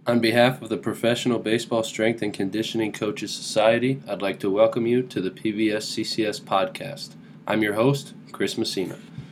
On behalf of the Professional Baseball Strength and Conditioning Coaches Society, I'd like to welcome you to the PBS CCS podcast. I'm your host, Chris Messina.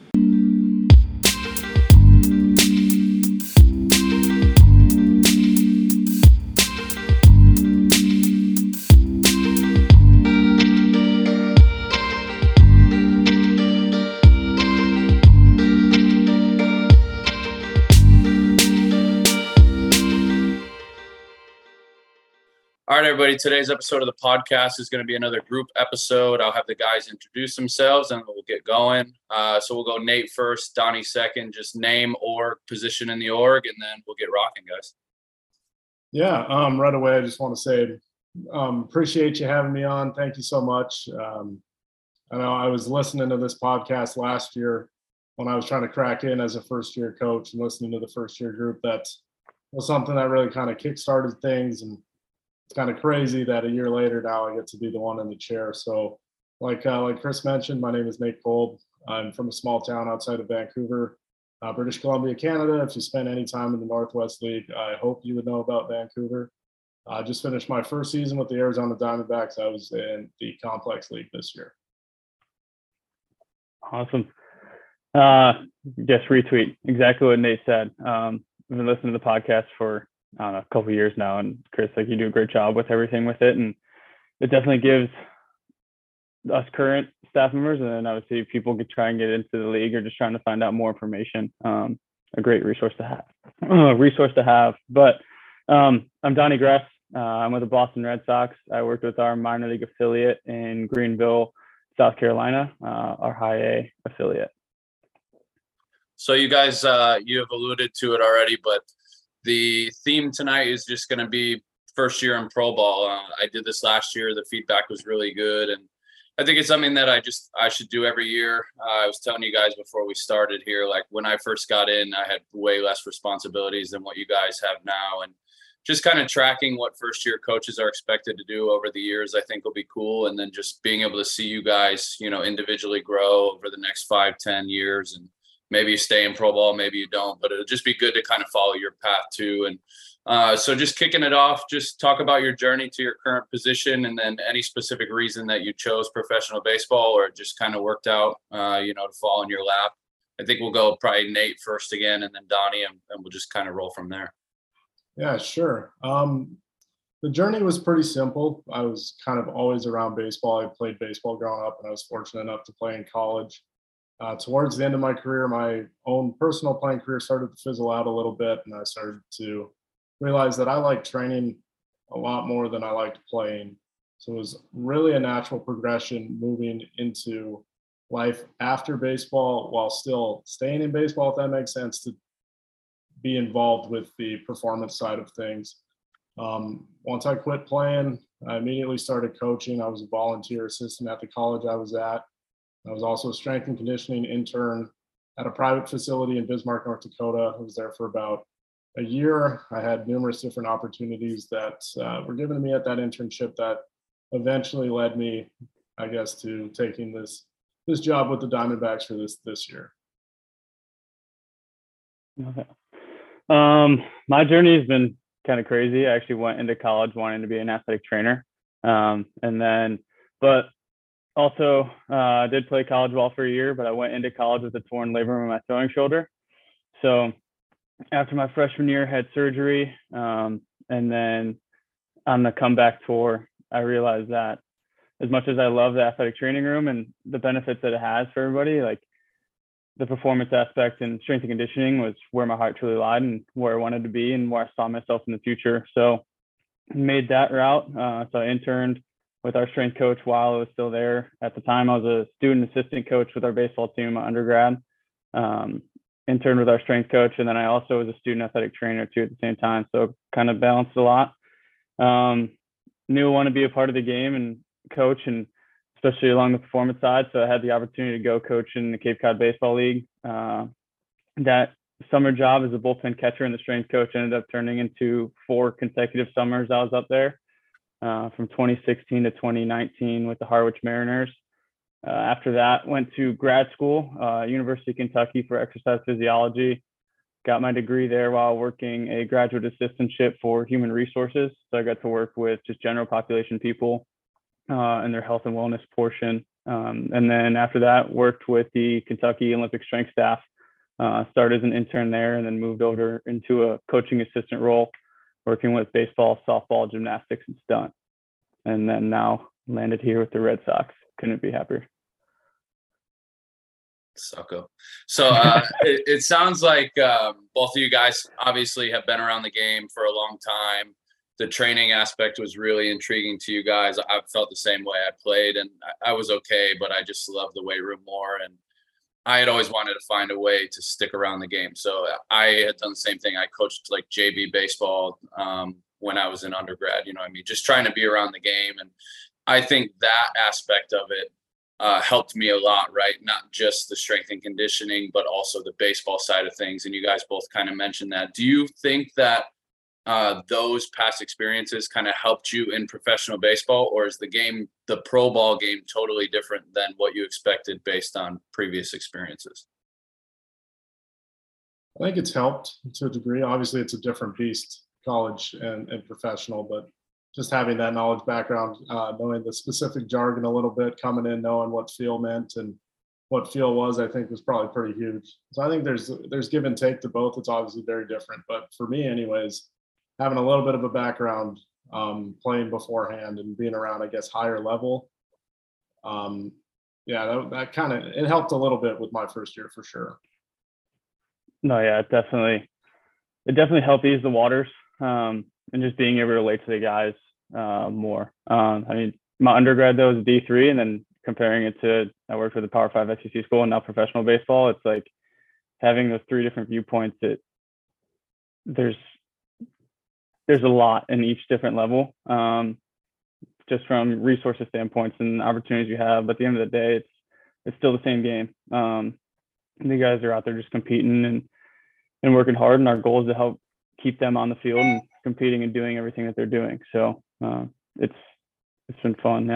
All right, everybody, today's episode of the podcast is going to be another group episode. I'll have the guys introduce themselves and we'll get going. So we'll go Nate first, Donnie second, just name, org, position in the org, and then we'll get rocking, guys. Yeah, right away, I just want to say, appreciate you having me on. Thank you so much. I know I was listening to this podcast last year when I was trying to crack in as a first-year coach and listening to the first-year group. That was something that really kind of kick-started things, and it's kind of crazy that a year later now I get to be the one in the chair. So like Chris mentioned, my name is Nate Kolb. I'm from a small town outside of Vancouver, British Columbia, Canada. If you spend any time in the Northwest League, I hope you would know about Vancouver. I just finished my first season with the Arizona Diamondbacks. I was in the Complex League this year. Awesome. Just retweet exactly what Nate said. I've been listening to the podcast for a couple of years now, and Chris, like, you do a great job with everything with it, and it definitely gives us current staff members, and then obviously people could try and get into the league or just trying to find out more information. A great resource to have. But I'm Donnie Gress. I'm with the Boston Red Sox. I worked with our minor league affiliate in Greenville, South Carolina, our high A affiliate. So you guys, you have alluded to it already, but the theme tonight is just going to be first year in pro ball. I did this last year. The feedback was really good. And I think it's something that I should do every year. I was telling you guys before we started here, like when I first got in, I had way less responsibilities than what you guys have now. And just kind of tracking what first year coaches are expected to do over the years, I think will be cool. And then just being able to see you guys, individually grow over the next 5-10 years, and maybe you stay in pro ball, maybe you don't, but it'll just be good to kind of follow your path too. And so just kicking it off, just talk about your journey to your current position, and then any specific reason that you chose professional baseball, or it just kind of worked out, to fall in your lap. I think we'll go probably Nate first again, and then Donnie, and we'll just kind of roll from there. Yeah, sure. The journey was pretty simple. I was kind of always around baseball. I played baseball growing up, and I was fortunate enough to play in college. Towards the end of my career, my own personal playing career started to fizzle out a little bit, and I started to realize that I like training a lot more than I liked playing. So it was really a natural progression moving into life after baseball while still staying in baseball, if that makes sense, to be involved with the performance side of things. Once I quit playing, I immediately started coaching. I was a volunteer assistant at the college I was at. I was also a strength and conditioning intern at a private facility in Bismarck, North Dakota. I was there for about a year. I had numerous different opportunities that were given to me at that internship that eventually led me, I guess, to taking this job with the Diamondbacks for this year. Okay. My journey has been kind of crazy. I actually went into college wanting to be an athletic trainer, but also, I did play college ball for a year, but I went into college with a torn labrum in my throwing shoulder. So after my freshman year, I had surgery. And then on the comeback tour, I realized that as much as I love the athletic training room and the benefits that it has for everybody, like the performance aspect and strength and conditioning was where my heart truly lied and where I wanted to be and where I saw myself in the future. So I made that route. So I interned with our strength coach while I was still there. At the time, I was a student assistant coach with our baseball team, my undergrad. Interned with our strength coach, and then I also was a student athletic trainer too at the same time. So kind of balanced a lot. Knew I wanted to be a part of the game and coach, and especially along the performance side. So I had the opportunity to go coach in the Cape Cod Baseball League. That summer job as a bullpen catcher and the strength coach ended up turning into 4 consecutive summers I was up there. From 2016 to 2019 with the Harwich Mariners. After that, went to grad school, University of Kentucky for exercise physiology. got my degree there while working a graduate assistantship for human resources. So I got to work with just general population people and their health and wellness portion. And then after that, worked with the Kentucky Olympic strength staff, started as an intern there, and then moved over into a coaching assistant role, working with baseball, softball, gymnastics, and stunt. And then now landed here with the Red Sox. Couldn't be happier. Sucko. So it sounds like both of you guys obviously have been around the game for a long time. The training aspect was really intriguing to you guys. I felt the same way. I played and I was okay, but I just loved the weight room more. And I had always wanted to find a way to stick around the game. So I had done the same thing. I coached like JV baseball when I was in undergrad, you know what I mean? Just trying to be around the game. And I think that aspect of it helped me a lot, right? Not just the strength and conditioning, but also the baseball side of things. And you guys both kind of mentioned that. Do you think that those past experiences kind of helped you in professional baseball, or is the game, the pro ball game, totally different than what you expected based on previous experiences? I think it's helped to a degree. Obviously, it's a different beast, college and professional, but just having that knowledge background, knowing the specific jargon a little bit, coming in, knowing what feel meant and what feel was, I think was probably pretty huge. So I think there's give and take to both. It's obviously very different, but for me anyways, having a little bit of a background, playing beforehand and being around, I guess, higher level. Yeah, that kind of, it helped a little bit with my first year for sure. No, yeah, it definitely helped ease the waters, and just being able to relate to the guys more. I mean, my undergrad though was D3, and then comparing it to, I worked with a Power 5 SEC school and now professional baseball. It's like having those three different viewpoints. That there's a lot in each different level, just from resources standpoints and opportunities you have. But at the end of the day, it's still the same game. The guys are out there just competing and working hard, and our goal is to help keep them on the field and competing and doing everything that they're doing. So it's been fun.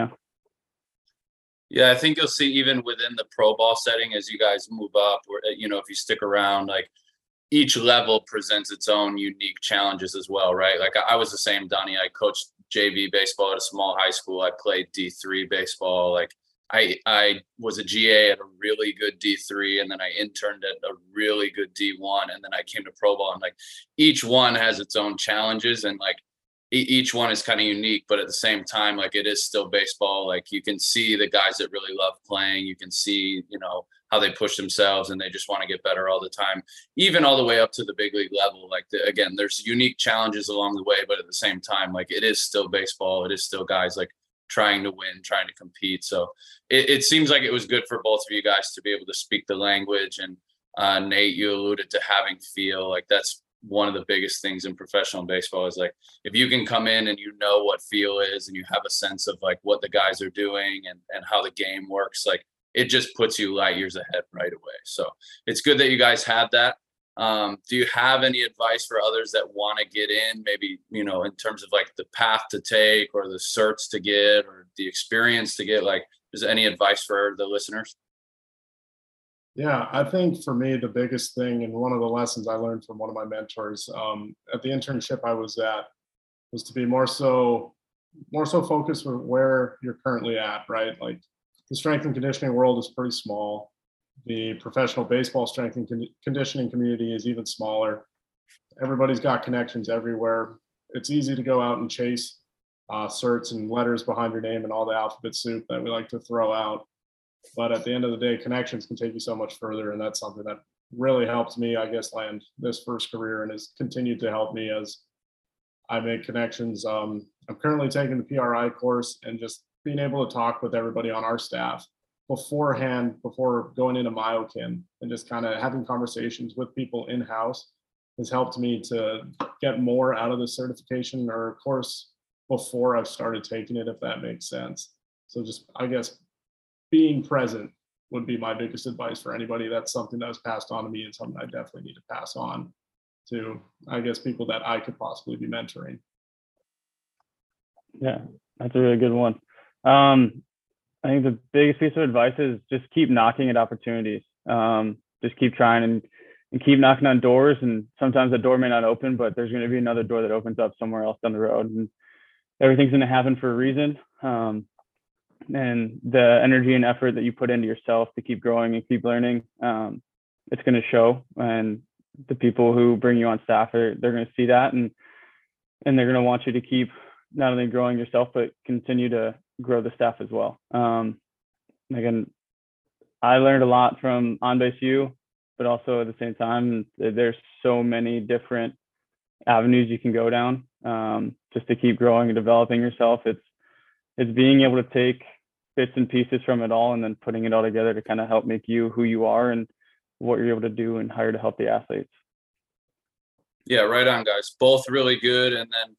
Yeah, I think you'll see even within the pro ball setting as you guys move up, or you know, if you stick around, like each level presents its own unique challenges as well, right? Like I was the same, Donnie. I coached JV baseball at a small high school. I played D3 baseball. Like I was a GA at a really good D3, and then I interned at a really good D1, and then I came to pro ball. And like each one has its own challenges, and like each one is kind of unique, but at the same time, like it is still baseball. Like you can see the guys that really love playing. You can see, you know, how they push themselves and they just want to get better all the time, even all the way up to the big league level. Like again, there's unique challenges along the way, but at the same time, like it is still baseball. It is still guys like trying to win, trying to compete. So it seems like it was good for both of you guys to be able to speak the language. And Nate, you alluded to having feel. Like that's one of the biggest things in professional baseball is like, if you can come in and you know what feel is, and you have a sense of like what the guys are doing and how the game works, like it just puts you light years ahead right away. So it's good that you guys have that. Do you have any advice for others that want to get in, maybe, you know, in terms of like the path to take or the certs to get or the experience to get? Like, is any advice for the listeners? Yeah, I think for me, the biggest thing, and one of the lessons I learned from one of my mentors at the internship I was at, was to be more so focused with where you're currently at, right? Like the strength and conditioning world is pretty small. The professional baseball strength and conditioning community is even smaller. Everybody's got connections everywhere. It's easy to go out and chase certs and letters behind your name and all the alphabet soup that we like to throw out. But at the end of the day, connections can take you so much further. And that's something that really helped me, I guess, land this first career and has continued to help me as I make connections. I'm currently taking the PRI course, and just being able to talk with everybody on our staff beforehand, before going into Myokin, and just kind of having conversations with people in-house has helped me to get more out of the certification or course before I've started taking it, if that makes sense. So just, I guess, being present would be my biggest advice for anybody. That's something that was passed on to me and something I definitely need to pass on to, I guess, people that I could possibly be mentoring. Yeah, that's a really good one. I think the biggest piece of advice is just keep knocking at opportunities. Just keep trying and and keep knocking on doors. And sometimes the door may not open, but there's going to be another door that opens up somewhere else down the road, and everything's going to happen for a reason. And the energy and effort that you put into yourself to keep growing and keep learning, it's going to show. And the people who bring you on staff, they're going to see that, and they're going to want you to keep not only growing yourself, but continue to grow the staff as well. Again, I learned a lot from On-Base U, but also at the same time, there's so many different avenues you can go down, just to keep growing and developing yourself. It's being able to take bits and pieces from it all and then putting it all together to kind of help make you who you are and what you're able to do and hire to help the athletes. Yeah, right on, guys. Both really good. And then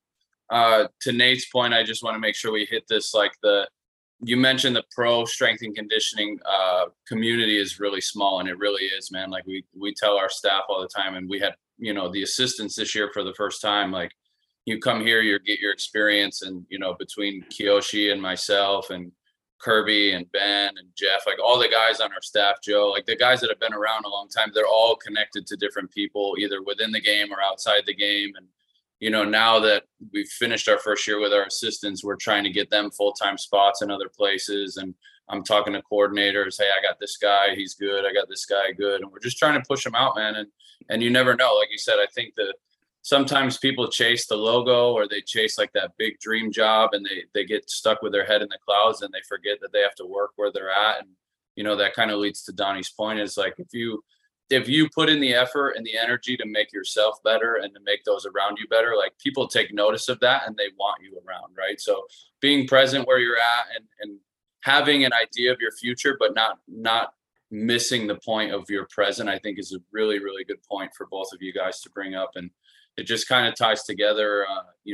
to Nate's point, I just want to make sure we hit this. Like you mentioned the pro strength and conditioning community is really small, and it really is, man. Like we tell our staff all the time, and we had, the assistants this year for the first time. Like, you come here, you get your experience, and between Kiyoshi and myself and Kirby and Ben and Jeff, like all the guys on our staff, Joe, like the guys that have been around a long time, they're all connected to different people, either within the game or outside the game. And now that we've finished our first year with our assistants, we're trying to get them full-time spots in other places. And I'm talking to coordinators, hey, I got this guy, he's good. I got this guy, good. And we're just trying to push them out, man. And you never know. Like you said, I think that sometimes people chase the logo, or they chase like that big dream job, and they get stuck with their head in the clouds, and they forget that they have to work where they're at. And, that kind of leads to Donnie's point, is like, if you put in the effort and the energy to make yourself better and to make those around you better, like people take notice of that and they want you around, right? So being present where you're at and having an idea of your future, but not missing the point of your present, I think is a really, really good point for both of you guys to bring up. And it just kind of ties together,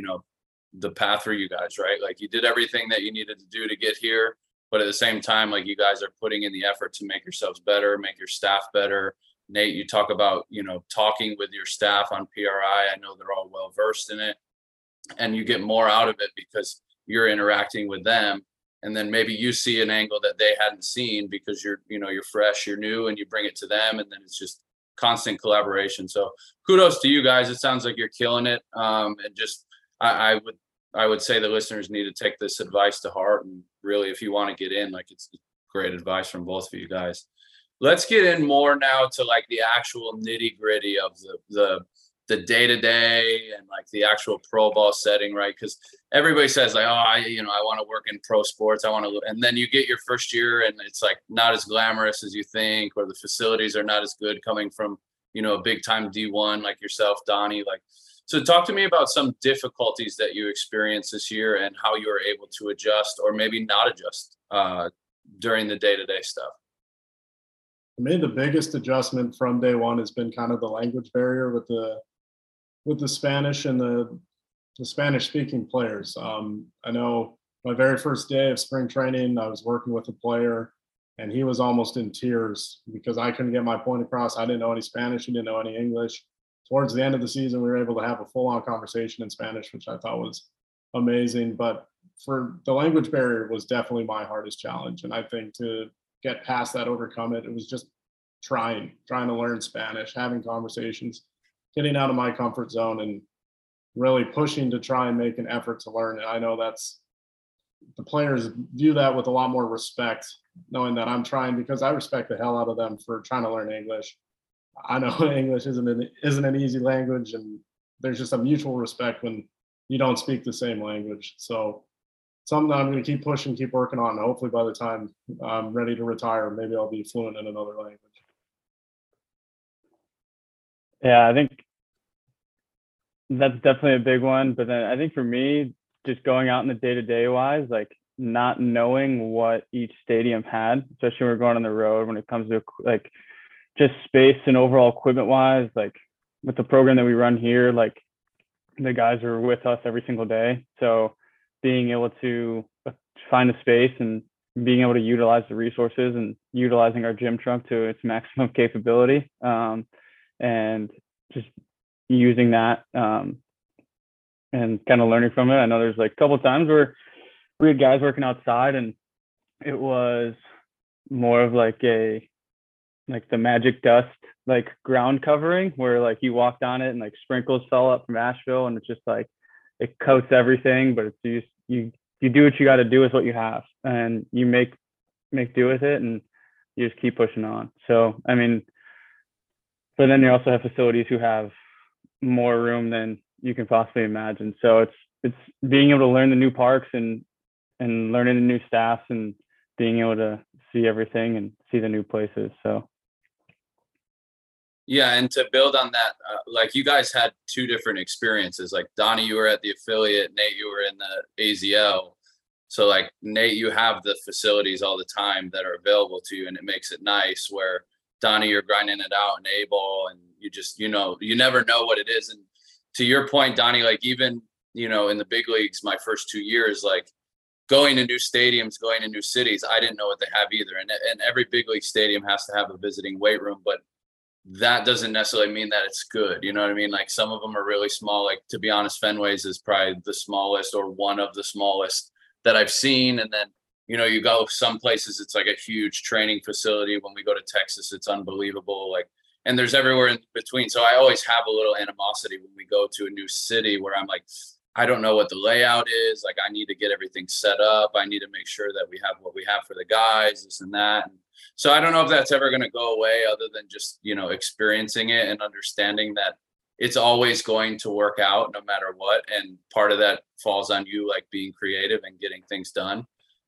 the path for you guys, right? Like, you did everything that you needed to do to get here, but at the same time, like, you guys are putting in the effort to make yourselves better, make your staff better. Nate, you talk about, talking with your staff on PRI. I know they're all well versed in it, and you get more out of it because you're interacting with them. And then maybe you see an angle that they hadn't seen because you're fresh, you're new, and you bring it to them. And then it's just constant collaboration. So kudos to you guys. It sounds like you're killing it. And just, I would say the listeners need to take this advice to heart. And really, if you want to get in, like, it's great advice from both of you guys. Let's get in more now to like the actual nitty gritty of the day-to-day and like the actual pro ball setting, right? Because everybody says like, oh, I want to work in pro sports. And then you get your first year and it's like not as glamorous as you think, or the facilities are not as good coming from, a big time D1 like yourself, Donnie. Like, so talk to me about some difficulties that you experienced this year and how you were able to adjust or maybe not adjust during the day-to-day stuff. For me, the biggest adjustment from day one has been kind of the language barrier with the Spanish and the Spanish speaking players. I know my very first day of spring training, I was working with a player and he was almost in tears because I couldn't get my point across. I didn't know any Spanish. He didn't know any English. Towards the end of the season, we were able to have a full-on conversation in Spanish, which I thought was amazing. But for the language barrier was definitely my hardest challenge. And I think to get past that, overcome it, it was just trying to learn Spanish, having conversations, getting out of my comfort zone, and really pushing to try and make an effort to learn it. I know that's, the players view that with a lot more respect, knowing that I'm trying, because I respect the hell out of them for trying to learn English. I know English isn't an easy language, and there's just a mutual respect when you don't speak the same language. So something that I'm going to keep pushing, keep working on. Hopefully by the time I'm ready to retire, maybe I'll be fluent in another language. Yeah, I think that's definitely a big one. But then I think for me, just going out in the day-to-day wise, like not knowing what each stadium had, especially when we're going on the road, when it comes to like just space and overall equipment wise, like with the program that we run here, like the guys are with us every single day. So being able to find a space and being able to utilize the resources and utilizing our gym trunk to its maximum capability, and just using that and kind of learning from it. I know there's like a couple of times where we had guys working outside and it was more of like the magic dust like ground covering where like you walked on it and like sprinkles fell up from Asheville, and it's just like it coats everything, but it's you do what you got to do with what you have, and you make do with it, and you just keep pushing on. So I mean, but then you also have facilities who have more room than you can possibly imagine. So it's being able to learn the new parks and learning the new staffs and being able to see everything and see the new places. So Yeah, and to build on that, like you guys had two different experiences. Like Donnie, you were at the affiliate. Nate, you were in the AZL. So like Nate, you have the facilities all the time that are available to you, and it makes it nice. Where Donnie, you're grinding it out in A-ball, and you just you never know what it is. And to your point, Donnie, like even in the big leagues, my first 2 years, like going to new stadiums, going to new cities, I didn't know what they have either. And every big league stadium has to have a visiting weight room, but that doesn't necessarily mean that it's good. You know what I mean? Like some of them are really small. Like to be honest, Fenway's is probably the smallest or one of the smallest that I've seen. And then, you go some places, it's like a huge training facility. When we go to Texas, it's unbelievable. Like, and there's everywhere in between. So I always have a little animosity when we go to a new city where I'm like, I don't know what the layout is. Like I need to get everything set up. I need to make sure that we have what we have for the guys, this and that. And so I don't know if that's ever going to go away other than just, experiencing it and understanding that it's always going to work out no matter what. And part of that falls on you, like being creative and getting things done.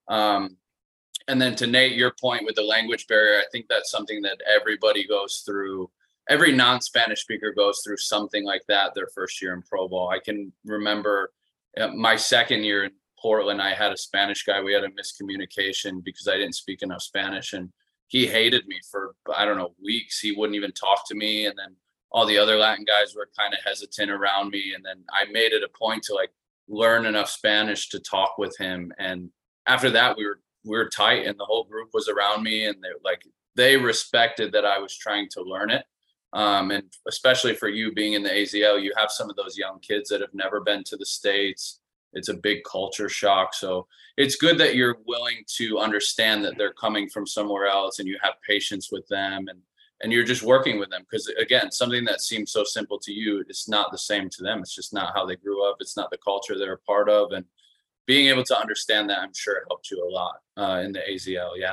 And then to Nate, your point with the language barrier, I think that's something that everybody goes through. Every non-Spanish speaker goes through something like that their first year in pro ball. I can remember my second year in Portland, I had a Spanish guy. We had a miscommunication because I didn't speak enough Spanish, and he hated me for, I don't know, weeks. He wouldn't even talk to me. And then all the other Latin guys were kind of hesitant around me. And then I made it a point to like learn enough Spanish to talk with him. And after that, we were tight, and the whole group was around me, and they respected that I was trying to learn it. And especially for you being in the AZL, you have some of those young kids that have never been to the States. It's a big culture shock. So it's good that you're willing to understand that they're coming from somewhere else, and you have patience with them, and you're just working with them. Because again, something that seems so simple to you, it's not the same to them. It's just not how they grew up. It's not the culture they're a part of. And being able to understand that, I'm sure, helped you a lot in the AZL. Yeah.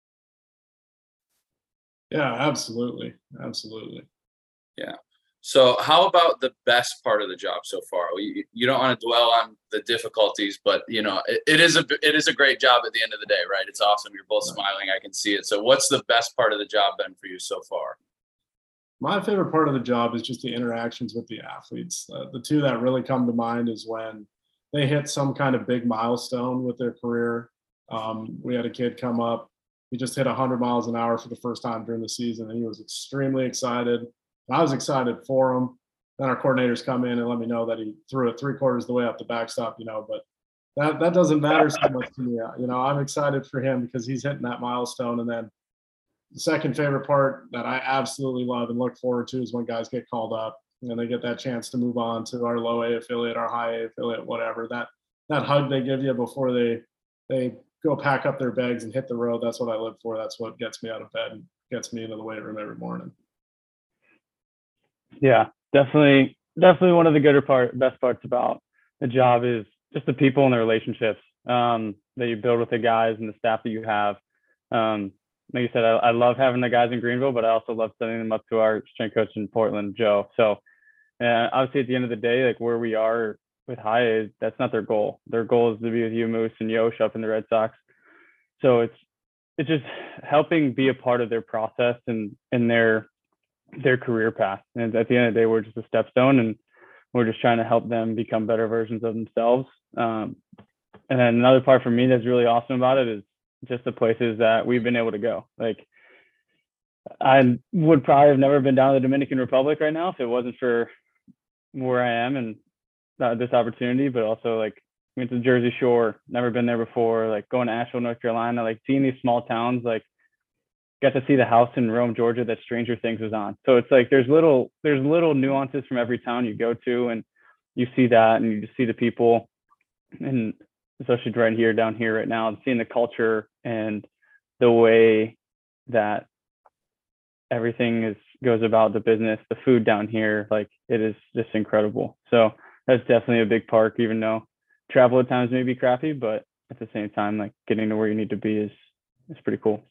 Yeah, absolutely. Absolutely. Yeah. So how about the best part of the job so far? You don't want to dwell on the difficulties, but it is a great job at the end of the day, right? It's awesome. You're both smiling. I can see it. So what's the best part of the job been for you so far? My favorite part of the job is just the interactions with the athletes. The two that really come to mind is when they hit some kind of big milestone with their career. We had a kid come up. He just hit 100 miles an hour for the first time during the season, and he was extremely excited. I was excited for him. Then our coordinators come in and let me know that he threw it 3/4 of the way up the backstop, but that doesn't matter so much to me. I'm excited for him because he's hitting that milestone. And then the second favorite part that I absolutely love and look forward to is when guys get called up and they get that chance to move on to our low A affiliate, our high A affiliate, whatever. That hug they give you before they go pack up their bags and hit the road. That's what I live for. That's what gets me out of bed and gets me into the weight room every morning. Yeah, definitely one of the best parts about the job is just the people and the relationships that you build with the guys and the staff that you have. Like you said, I love having the guys in Greenville, but I also love sending them up to our strength coach in Portland, Joe. So obviously at the end of the day, like where we are with high A, that's not their goal. Their goal is to be with you, Moose, and Yosh up in the Red Sox. So it's just helping be a part of their process and their career path. And at the end of the day, we're just a stepstone, and we're just trying to help them become better versions of themselves. And then another part for me that's really awesome about it is just the places that we've been able to go. Like I would probably have never been down to the Dominican Republic right now if it wasn't for where I am and this opportunity, but also like went to Jersey Shore, never been there before, like going to Asheville, North Carolina, like seeing these small towns, like got to see the house in Rome, Georgia that Stranger Things was on. So it's like there's little nuances from every town you go to, and you see that, and you just see the people, and especially down here right now, seeing the culture and the way that everything is goes about the business. The food down here, like it is just incredible. So that's definitely a big part, even though travel at times may be crappy, but at the same time, like getting to where you need to be is pretty cool.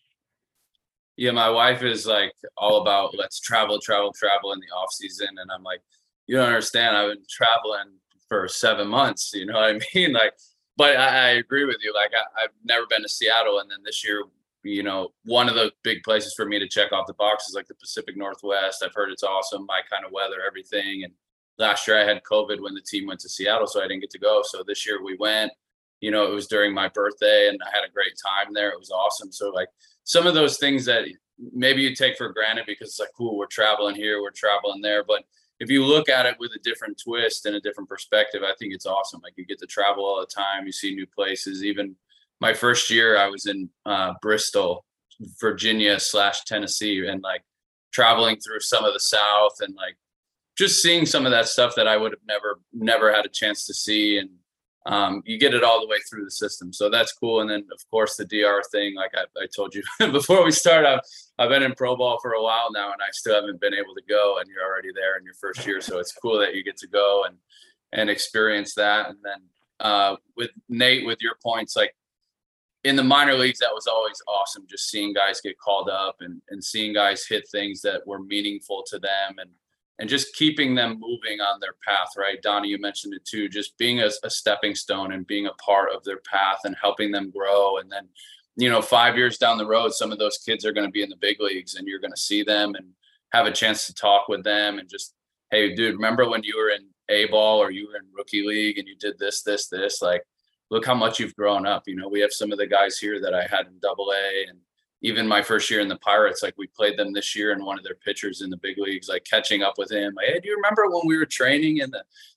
Yeah, my wife is like all about let's travel, travel, travel in the off season, and I'm like, you don't understand. I've been traveling for 7 months. You know what I mean? Like, but I agree with you. Like, I've never been to Seattle, and then this year, one of the big places for me to check off the box is like the Pacific Northwest. I've heard it's awesome, my kind of weather, everything. And last year I had COVID when the team went to Seattle, so I didn't get to go. So this year we went. It was during my birthday, and I had a great time there. It was awesome. So like some of those things that maybe you take for granted because it's like, cool, we're traveling here, we're traveling there. But if you look at it with a different twist and a different perspective, I think it's awesome. Like you get to travel all the time, you see new places. Even my first year, I was in Bristol, Virginia / Tennessee, and like traveling through some of the South and like just seeing some of that stuff that I would have never had a chance to see. And you get it all the way through the system. So that's cool. And then of course the DR thing, like I told you before we start, I've been in pro ball for a while now and I still haven't been able to go, and you're already there in your first year. So it's cool that you get to go and experience that. And then with Nate, with your points, like in the minor leagues, that was always awesome. Just seeing guys get called up and seeing guys hit things that were meaningful to them and just keeping them moving on their path, right? Donnie, you mentioned it too, just being a stepping stone and being a part of their path and helping them grow. And then, 5 years down the road, some of those kids are going to be in the big leagues and you're going to see them and have a chance to talk with them and just, hey, dude, remember when you were in A ball or you were in rookie league and you did this, like, look how much you've grown up. We have some of the guys here that I had in AA, and even my first year in the Pirates, like we played them this year, and one of their pitchers in the big leagues, like catching up with him, like, hey, do you remember when we were training in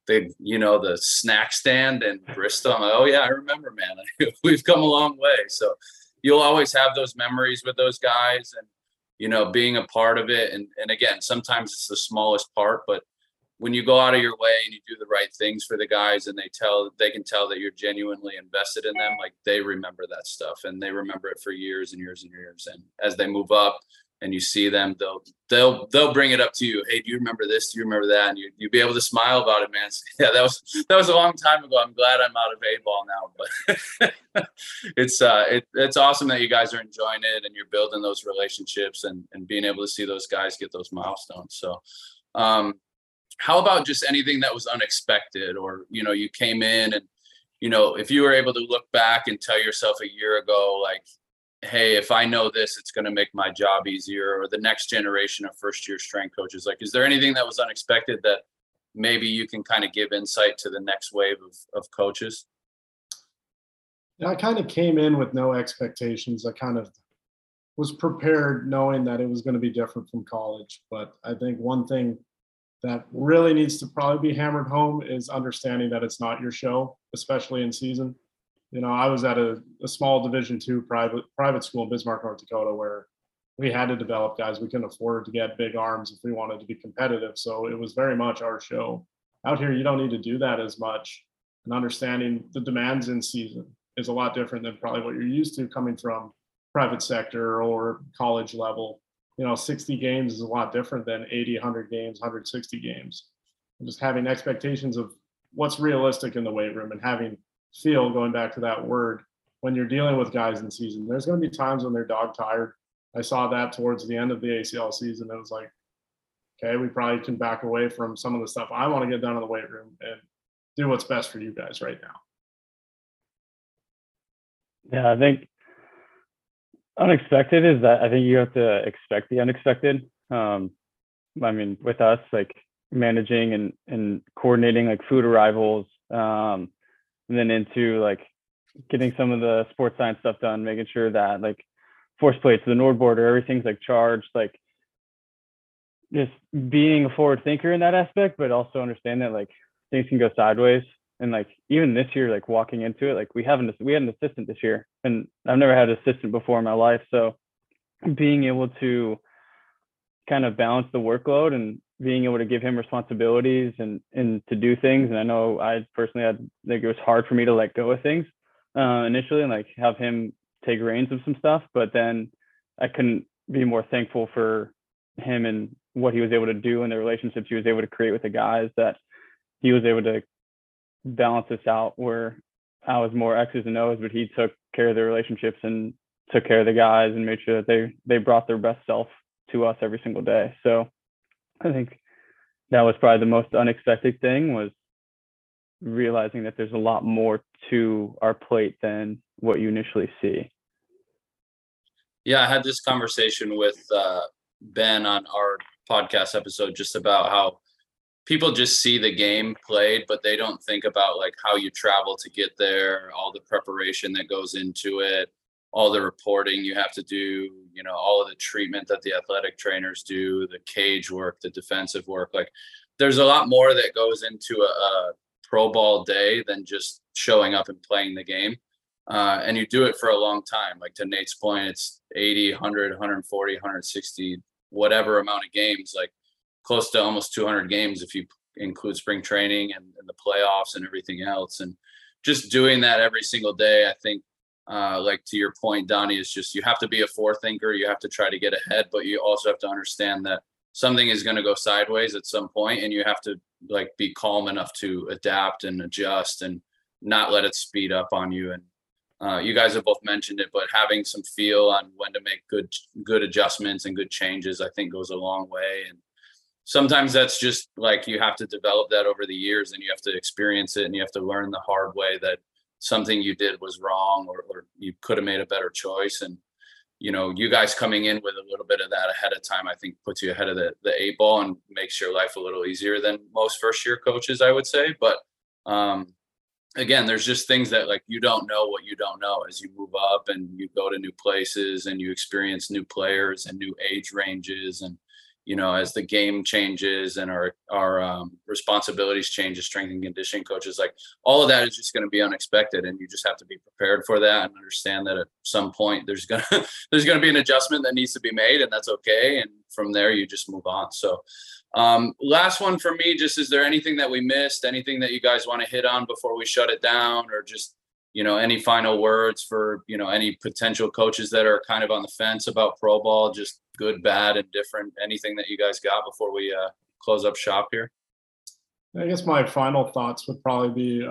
the snack stand in Bristol? I'm like, oh yeah, I remember, man. We've come a long way. So you'll always have those memories with those guys and, being a part of it. And again, sometimes it's the smallest part, but when you go out of your way and you do the right things for the guys and they can tell that you're genuinely invested in them, like they remember that stuff and they remember it for years and years and years. And as they move up and you see them, they'll bring it up to you. Hey, do you remember this? Do you remember that? And you'll be able to smile about it, man. So, yeah, that was a long time ago. I'm glad I'm out of A-ball now, but it's awesome that you guys are enjoying it and you're building those relationships and being able to see those guys get those milestones. So, how about just anything that was unexpected or, you came in and, if you were able to look back and tell yourself a year ago, like, hey, if I know this, it's going to make my job easier, or the next generation of first year strength coaches, like, is there anything that was unexpected that maybe you can kind of give insight to the next wave of coaches? Yeah, I kind of came in with no expectations. I kind of was prepared knowing that it was going to be different from college. But I think one thing that really needs to probably be hammered home is understanding that it's not your show, especially in season. I was at a small Division II private school in Bismarck, North Dakota, where we had to develop guys. We couldn't afford to get big arms if we wanted to be competitive. So it was very much our show. Out here, you don't need to do that as much. And understanding the demands in season is a lot different than probably what you're used to coming from private sector or college level. 60 games is a lot different than 80, 100 games, 160 games. And just having expectations of what's realistic in the weight room and having feel, going back to that word, when you're dealing with guys in season, there's going to be times when they're dog tired. I saw that towards the end of the ACL season. It was like, okay, we probably can back away from some of the stuff I want to get done in the weight room and do what's best for you guys right now. Yeah, I think unexpected is that I think you have to expect the unexpected. With us, like managing and coordinating like food arrivals, and then into like getting some of the sports science stuff done, making sure that like force plates, the Nord border, everything's like charged, like just being a forward thinker in that aspect, but also understand that like things can go sideways. And like even this year, like walking into it, like we had an assistant this year, and I've never had an assistant before in my life. So being able to kind of balance the workload and being able to give him responsibilities and to do things. And I know I personally had, like, it was hard for me to let go of things initially and like have him take reins of some stuff, but then I couldn't be more thankful for him and what he was able to do and the relationships he was able to create with the guys, that he was able to balance this out where I was more X's and O's, but he took care of the relationships and took care of the guys and made sure that they brought their best self to us every single day. So I think that was probably the most unexpected thing, was realizing that there's a lot more to our plate than what you initially see. Yeah, I had this conversation with Ben on our podcast episode just about how people just see the game played, but they don't think about like how you travel to get there, all the preparation that goes into it, all the reporting you have to do, you know, all of the treatment that the athletic trainers do, the cage work, the defensive work. Like there's a lot more that goes into a pro ball day than just showing up and playing the game. And you do it for a long time. Like to Nate's point, it's 80, 100, 140, 160, whatever amount of games, like close to almost 200 games if you include spring training and the playoffs and everything else. And just doing that every single day, I think, like to your point, Donnie, is just, you have to be a forethinker. You have to try to get ahead, but you also have to understand that something is going to go sideways at some point, and you have to like be calm enough to adapt and adjust and not let it speed up on you. And you guys have both mentioned it, but having some feel on when to make good adjustments and good changes, I think goes a long way. And sometimes that's just like, you have to develop that over the years, and you have to experience it, and you have to learn the hard way that something you did was wrong, or you could have made a better choice. And, you know, you guys coming in with a little bit of that ahead of time, I think puts you ahead of the 8 ball and makes your life a little easier than most first year coaches, I would say. But, again, there's just things that like, you don't know what you don't know as you move up and you go to new places and you experience new players and new age ranges. And, you know, as the game changes and our responsibilities change as strength and conditioning coaches, like all of that is just going to be unexpected, and you just have to be prepared for that and understand that at some point there's going to be an adjustment that needs to be made, and that's okay. And from there, you just move on. So last one for me, just, is there anything that we missed, anything that you guys want to hit on before we shut it down, or just, you know, any final words for, you know, any potential coaches that are kind of on the fence about pro ball, just good, bad, and different, anything that you guys got before we close up shop here? I guess my final thoughts would probably be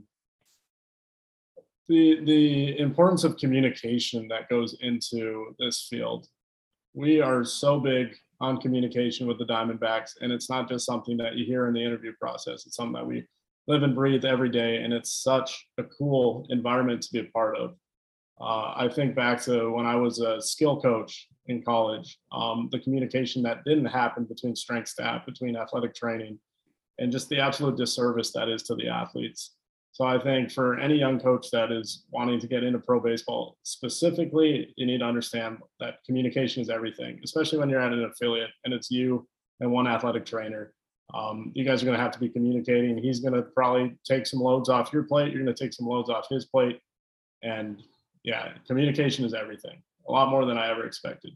the importance of communication that goes into this field. We are so big on communication with the Diamondbacks, and it's not just something that you hear in the interview process. It's something that we live and breathe every day, and it's such a cool environment to be a part of. I think back to when I was a skill coach in college, the communication that didn't happen between strength staff, between athletic training, and just the absolute disservice that is to the athletes. So I think for any young coach that is wanting to get into pro baseball specifically, you need to understand that communication is everything, especially when you're at an affiliate and it's you and one athletic trainer. You guys are going to have to be communicating. He's going to probably take some loads off your plate. You're going to take some loads off his plate. And yeah, communication is everything. A lot more than I ever expected.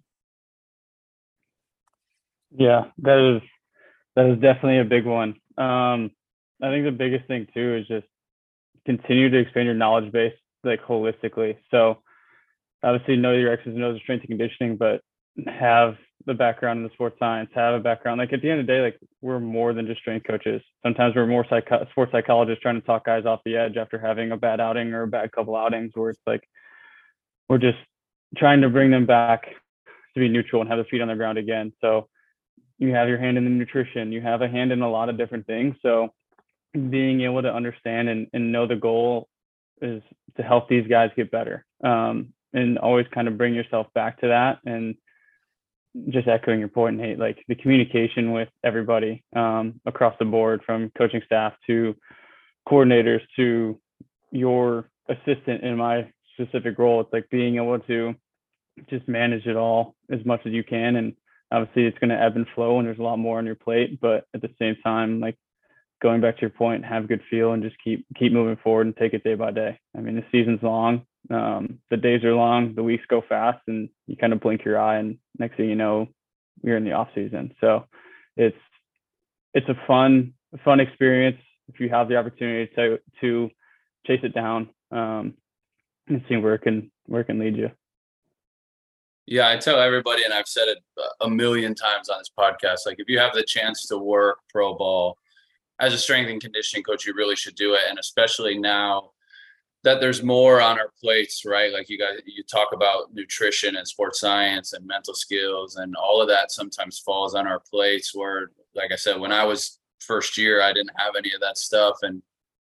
Yeah, that is definitely a big one. I think the biggest thing too is just continue to expand your knowledge base, like holistically. So obviously know your X's and O's of strength and conditioning, but have the background in the sports science, have a background. Like at the end of the day, like we're more than just strength coaches. Sometimes we're more sports psychologists trying to talk guys off the edge after having a bad outing or a bad couple outings, where it's like we're just trying to bring them back to be neutral and have their feet on the ground again. So you have your hand in the nutrition, you have a hand in a lot of different things. So being able to understand and know the goal is to help these guys get better, and always kind of bring yourself back to that. And just echoing your point, Nate, like the communication with everybody across the board, from coaching staff to coordinators to your assistant in my specific role. It's like being able to just manage it all as much as you can. And obviously it's going to ebb and flow and there's a lot more on your plate, but at the same time, like going back to your point, have a good feel and just keep moving forward and take it day by day. I mean, the season's long, the days are long, the weeks go fast, and you kind of blink your eye and next thing you know, you're in the off season. So it's a fun experience if you have the opportunity to chase it down, and see where it can lead you. Yeah, I tell everybody, and I've said it a million times on this podcast, like if you have the chance to work pro ball as a strength and conditioning coach, you really should do it. And especially now that there's more on our plates, right? Like you talk about nutrition and sports science and mental skills, and all of that sometimes falls on our plates where, like I said, when I was first year, I didn't have any of that stuff. And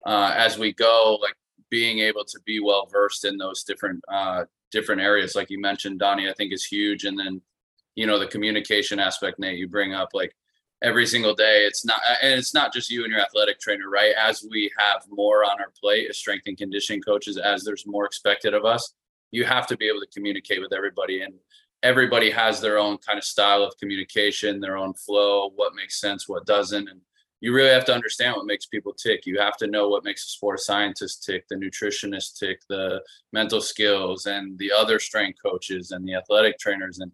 as we go, like being able to be well versed in those different areas, like you mentioned, Donnie, I think is huge. And then, the communication aspect, Nate, you bring up, like every single day, it's not just you and your athletic trainer, right? As we have more on our plate as strength and conditioning coaches, as there's more expected of us, you have to be able to communicate with everybody. And everybody has their own kind of style of communication, their own flow, what makes sense, what doesn't. And you really have to understand what makes people tick. You have to know what makes a sports scientist tick, the nutritionist tick, the mental skills, and the other strength coaches and the athletic trainers. And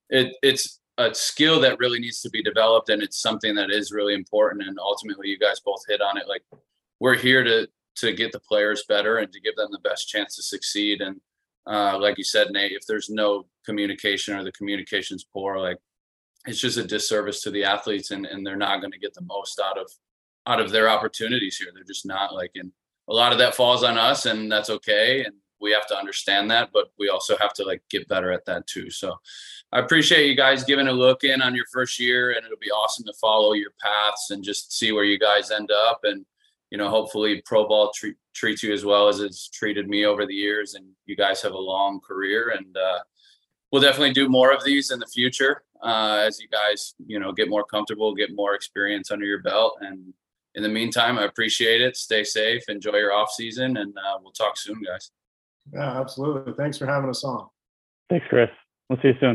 it's a skill that really needs to be developed, and it's something that is really important. And ultimately, you guys both hit on it. Like, we're here to get the players better and to give them the best chance to succeed. And like you said, Nate, if there's no communication or the communication's poor, like it's just a disservice to the athletes, and they're not going to get the most out of their opportunities here. They're just not, like, and a lot of that falls on us, and that's okay. And we have to understand that, but we also have to like get better at that too. So I appreciate you guys giving a look in on your first year, and it'll be awesome to follow your paths and just see where you guys end up. And, hopefully pro ball treats you as well as it's treated me over the years, and you guys have a long career. And we'll definitely do more of these in the future as you guys, get more comfortable, get more experience under your belt. And in the meantime, I appreciate it. Stay safe, enjoy your off season, and we'll talk soon, guys. Yeah, absolutely. Thanks for having us on. Thanks, Chris. We'll see you soon.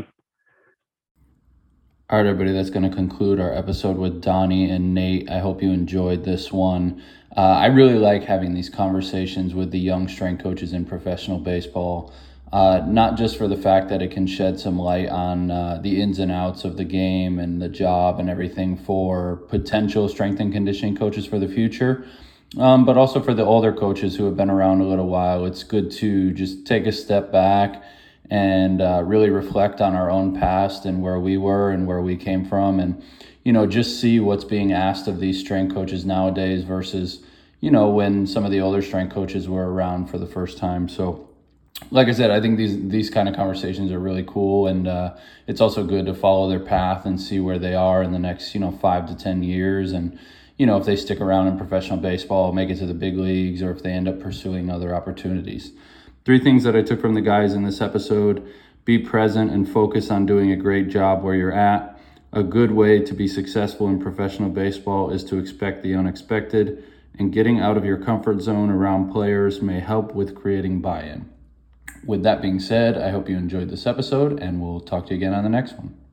All right, everybody, that's going to conclude our episode with Donnie and Nate. I hope you enjoyed this one. I really like having these conversations with the young strength coaches in professional baseball, not just for the fact that it can shed some light on the ins and outs of the game and the job and everything for potential strength and conditioning coaches for the future, but also for the older coaches who have been around a little while. It's good to just take a step back and really reflect on our own past and where we were and where we came from, and just see what's being asked of these strength coaches nowadays versus when some of the older strength coaches were around for the first time. So like I said, I think these kind of conversations are really cool, and it's also good to follow their path and see where they are in the next 5 to 10 years, and if they stick around in professional baseball, make it to the big leagues, or if they end up pursuing other opportunities. 3 things that I took from the guys in this episode: be present and focus on doing a great job where you're at. A good way to be successful in professional baseball is to expect the unexpected, and getting out of your comfort zone around players may help with creating buy-in. With that being said, I hope you enjoyed this episode, and we'll talk to you again on the next one.